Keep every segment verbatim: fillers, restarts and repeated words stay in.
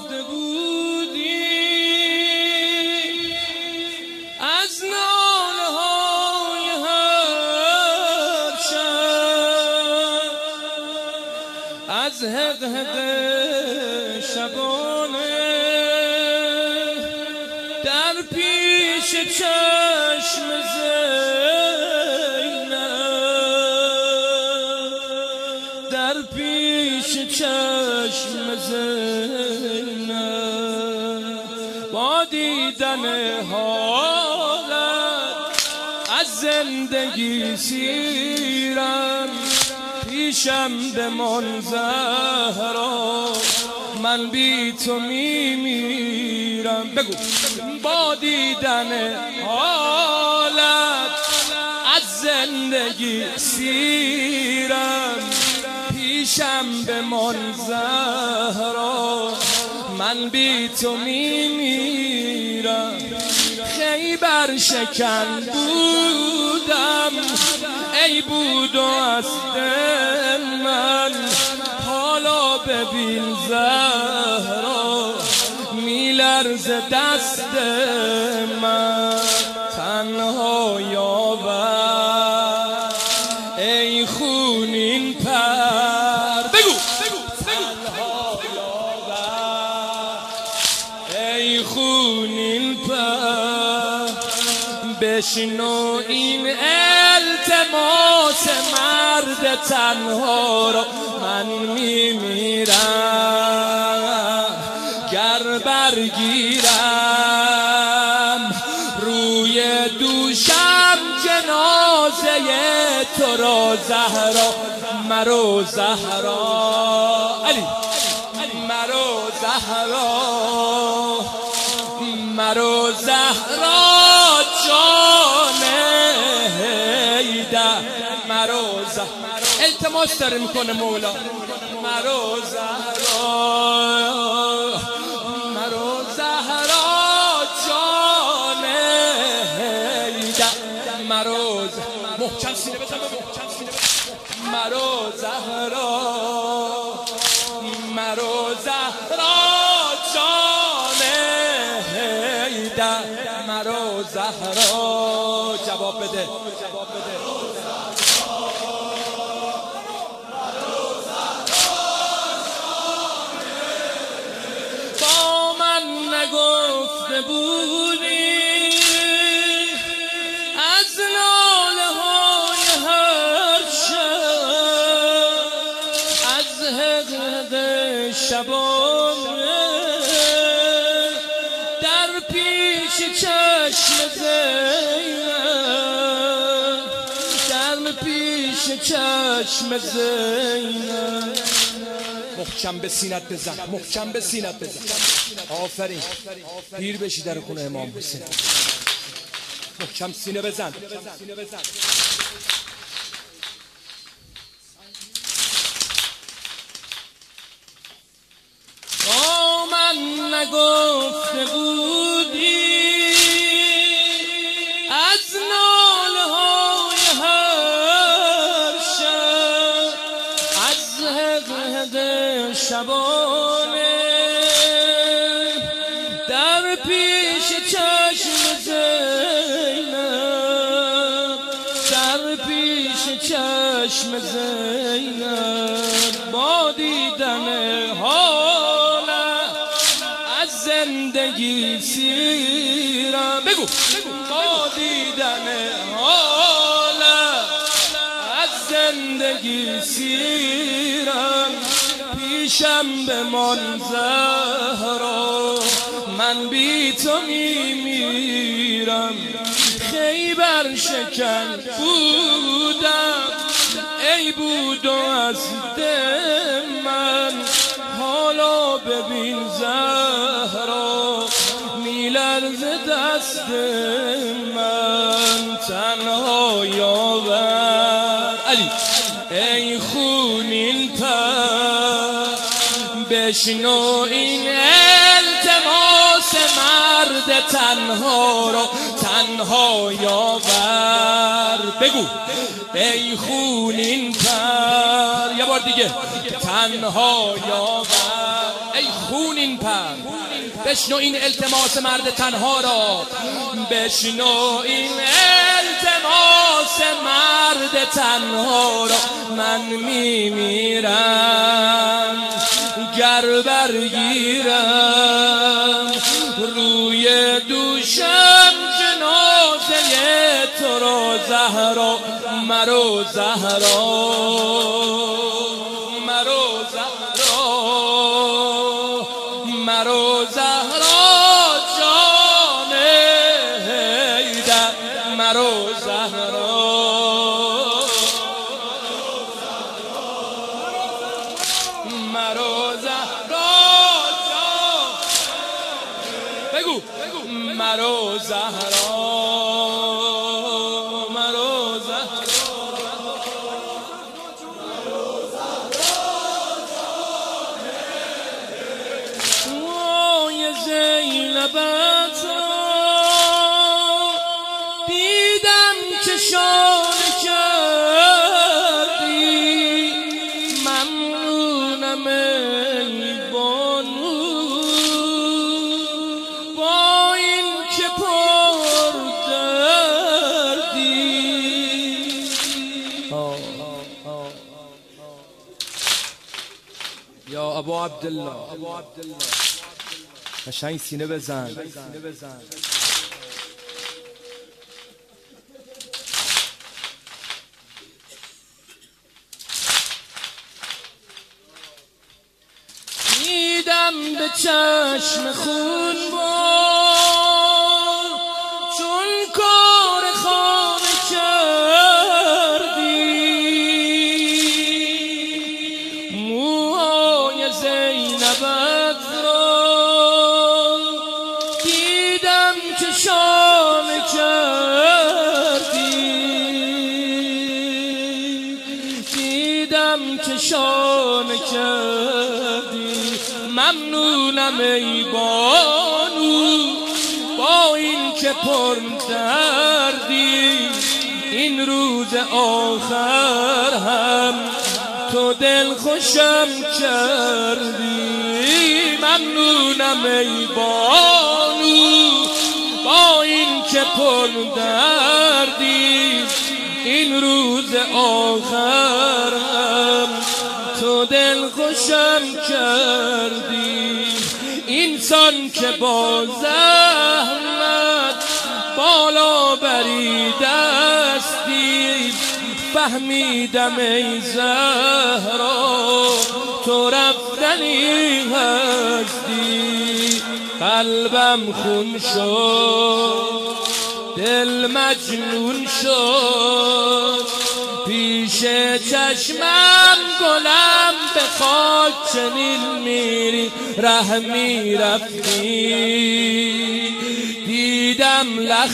نگفته بودی از ناله های هر شب، از هق هق شبانه در پیش چشم زینب، در پیش چشم زینب، با دیدن حالت از زندگی سیرم، پیشم بمان زهرا من بی تو میمیرم. بگو با دیدن حالت از زندگی سیرم، پیشم بمان زهرا من بی تو میمیرم. خیبر شکن بودم ای بود و از من، حالا ببین زهرا میلرز دست من. تنها یاور ای خونین پر، بگو تنها یاور ای خونین پر، بشنو این التماس مرد تنها رو من میمیرم. گر برگیرم روی دوشم جنازه تو را زهرا، مرو زهرا علی مرو زهرا، مرو زهرا جان حیدر، مرو زهرا. التماس داره میکنه مولا، مرو زهرا، مرو زهرا جان حیدر، مرو زهرا. محکم سینه بزن، محکم سینه بزن. مرو زهرا، مرو زهرا جان حیدر، مرو زهرا. جواب بده، جواب بده. با من نگفته بودی از ناله های هر شب، از هق هق شبانه در پیش چشم زینب، در پیش چشم زینب. محکم به سینت بزن، محکم به سینت بزن. آفرین، پیر بشی در خونه امام حسین. محکم سینه بزن. با من نگفته بودی از ناله های هر شب، از هق هق شبانه در پیش چشم زینب، در پیش چشم زینب، با دیدن حالت از زندگی سیرم. بگو با دیدن حالت از زندگی سیرم، پیشم بمان زهرا من بی تو میمیرم. خیبر شکن بودم ای بود و از من، حالا ببین زهرا میلرز دست من. تنها یاور علی ای خونین پر، بشنو این التماس مرد تنها رو، تنها یاور. بگو ای خونین پر، یه بار دیگه. تنها یاور ای خونین پر، بشنو این التماس مرد تنها را، بشنو این التماس مرد تنها را. من میمیرم گر برگیرم روی دوشم جنازه تو را زهرا، مرو زهرا، مرو زهرا، مرو زهرا جان حیدر، مرو زهرا، مرو زهرا جان، بگو مرو زهرا، مرو زهرا، وای زینبت دیدم که شانه کردی، ممنونم ای بانو با این که پر دردی. یا ابو عبدالله قشنگ سینه بزن. دیدم به چشم خون بار چون کار خانه کردی، موهای زینبت را دیدم که شانه کردی، دیدم که شانه کردی، ممنونم ای بانو با این که پر دردی، این روز آخر هم تو دل خوشم کردی، ممنونم ای بانو با این که پر دردی، این روز آخر هم تو دل خوشم کردی. اینسان که با زحمت بالا بریدستی، فهمیدم ای زهرا تو رفتنی هستی. قلبم خون شد، دل مجنون شد، پیش چشمم گلم به خاک چنین میری، ره میرفتی دیدم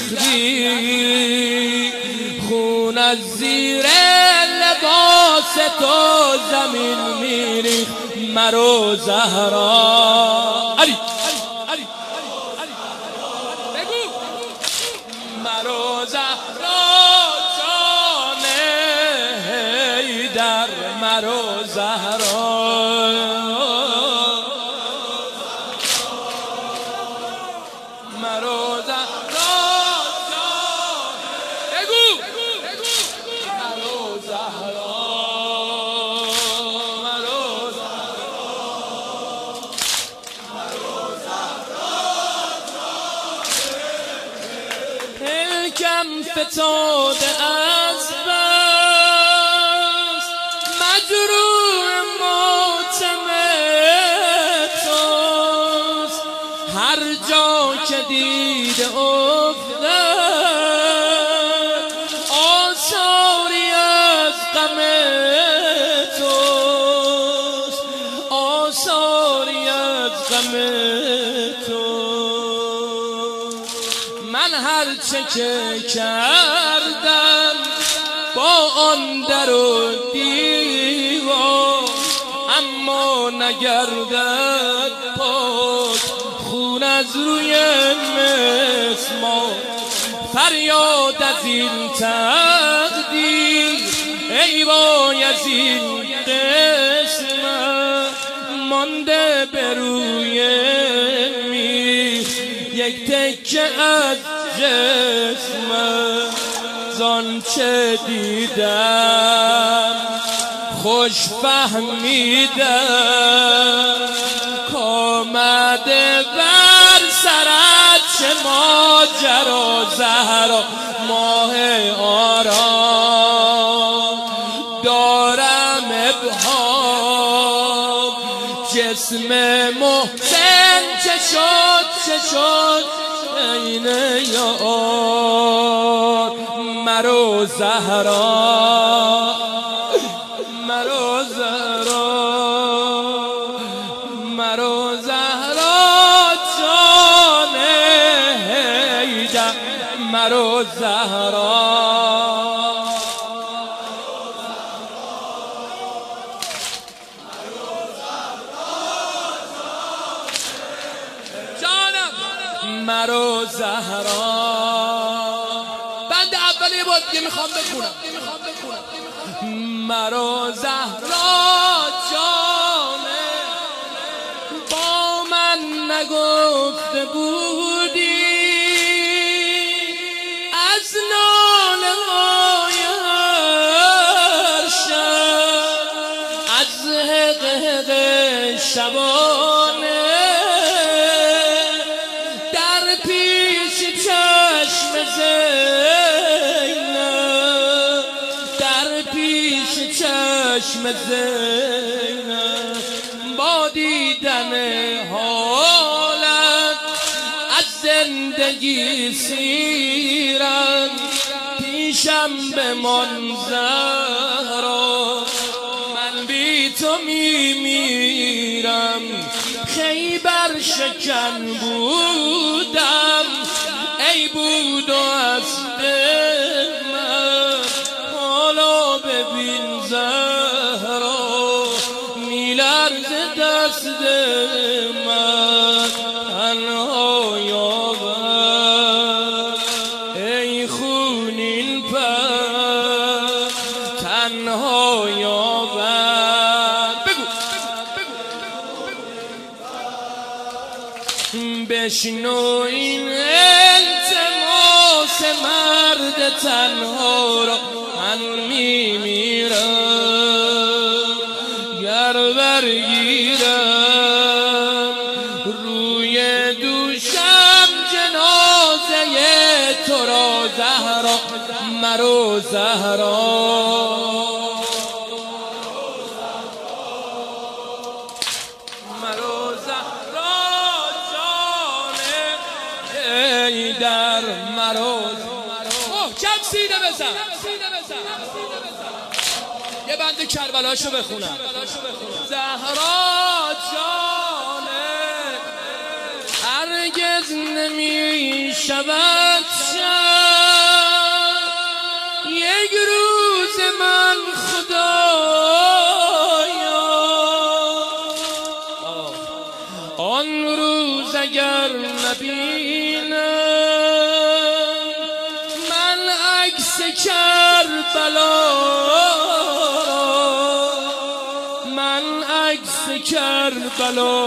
لختی، خون از زیر لباس تو زمین میری، مرو زهرا. علی مرو زهرا جان حیدر، مرو زهرا، مرو زهرا جان، بگو مرو زهرا، مرو زهرا، مرو زهرا جان. کم فتاده از بس مجروح ماتم توست، هر جا که دیده افتد آثاری از غم توست، آثاری از غم توست. من هر چه که کردم با آن در و دیوار، اما نگردد پاک خون از روی مسمار. فریاد از این تقدیر ای وای از این قسمت، مانده به روی میخ، یک تکه از جسمم زان چه دیدم خوش فهمیدم کامده بر سرت چه ماجرا زهرا ماه آرام دارم ابهام جسم محسن چه شد چه شد عین یار مرو زهرا مرو زهرا مرو زهرا جان حیدر مرو زهرا مرو زهرا. بند اولی بود که میخوام بخونم مرو زهرا جانه با من نگفته بودی از ناله های هر شب از حق حق شبانه چشم زینب با دیدن حالت از زندگی سیرم پیشم بمان زهرا من بی تو میمیرم خیبر شکن بودم ای بود و از من حالا ببین زهرا میلرز دست من تنها یابم ای خونین پر تنها یابم بگو بشنو این التماس مرد تنها را من میمیرم گر برگیرم روی دوشم جنازه تو را زهرا مرو زهرا مرو زهرا جان حیدر مرو محکم سینه بزن یه بند کربلاشو بخونم زهرا جانه هرگز نمی شود شب یک روز من خدایا آن روز اگر نبینم من عکس کربلا کربلا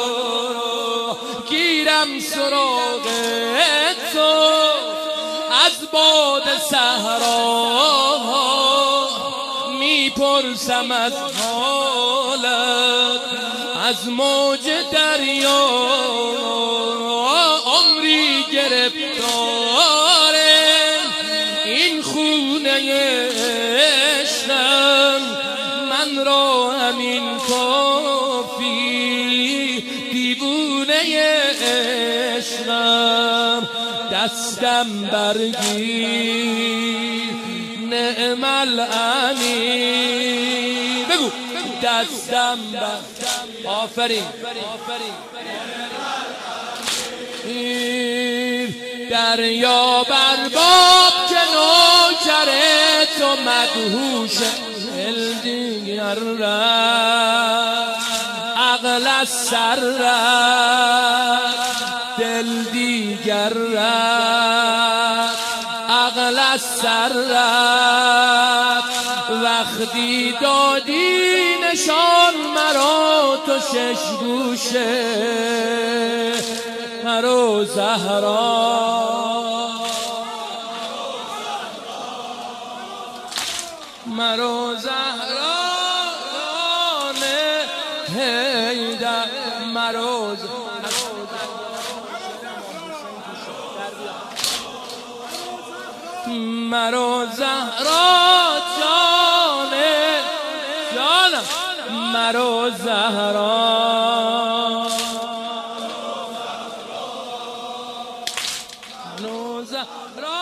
گیرم سراغ تو از باد صحرا میپرسم از حالت از موج دریا عمری گرفتار این خونه عشقم من را همین کافی دیوونه عشقم دستم برگیر نعم الامین بگو دستم بر آفرین دریا برباب که نوکر تو مدهوش دل دیگر رفت عقل از سر رفت دل دیگر رفت عقل از سر رفت وقتی دادی نشان مرا تو تو شش گوشه مرو زهرا مرو زهرا هیدر مرو مرو زهرا جان جانم مرو زهرا مرو زهرا